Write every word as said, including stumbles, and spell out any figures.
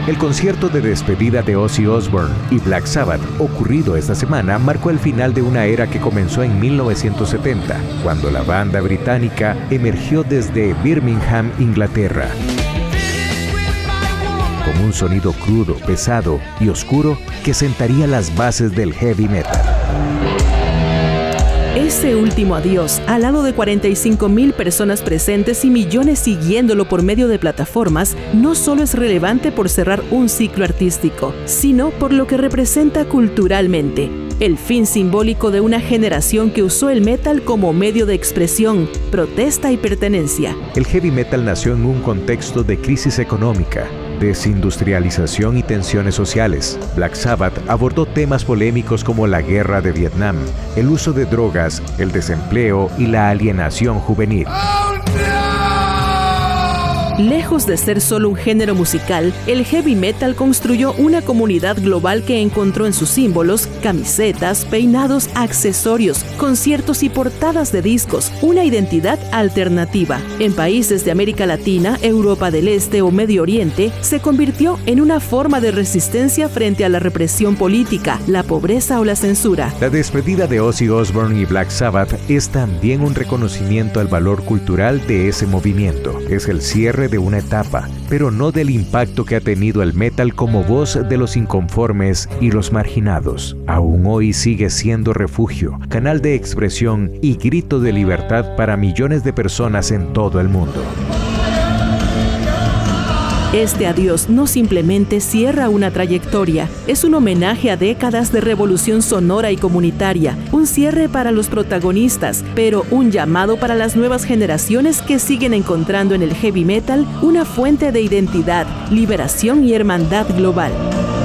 El concierto de despedida de Ozzy Osbourne y Black Sabbath, ocurrido esta semana, marcó el final de una era que comenzó en mil novecientos setenta, cuando la banda británica emergió desde Birmingham, Inglaterra. Con un sonido crudo, pesado y oscuro que sentaría las bases del heavy metal. Ese último adiós, al lado de cuarenta y cinco mil personas presentes y millones siguiéndolo por medio de plataformas, no solo es relevante por cerrar un ciclo artístico, sino por lo que representa culturalmente. El fin simbólico de una generación que usó el metal como medio de expresión, protesta y pertenencia. El heavy metal nació en un contexto de crisis económica, desindustrialización y tensiones sociales. Black Sabbath abordó temas polémicos como la guerra de Vietnam, el uso de drogas, el desempleo y la alienación juvenil. Lejos de ser solo un género musical, el heavy metal construyó una comunidad global que encontró en sus símbolos, camisetas, peinados, accesorios, conciertos y portadas de discos una identidad alternativa. En países de América Latina, Europa del Este o Medio Oriente, se convirtió en una forma de resistencia frente a la represión política, la pobreza o la censura. La despedida de Ozzy Osbourne y Black Sabbath es también un reconocimiento al valor cultural de ese movimiento. Es el cierre de una etapa, pero no del impacto que ha tenido el metal como voz de los inconformes y los marginados. Aún hoy sigue siendo refugio, canal de expresión y grito de libertad para millones de personas en todo el mundo. Este adiós no simplemente cierra una trayectoria, es un homenaje a décadas de revolución sonora y comunitaria, un cierre para los protagonistas, pero un llamado para las nuevas generaciones que siguen encontrando en el heavy metal una fuente de identidad, liberación y hermandad global.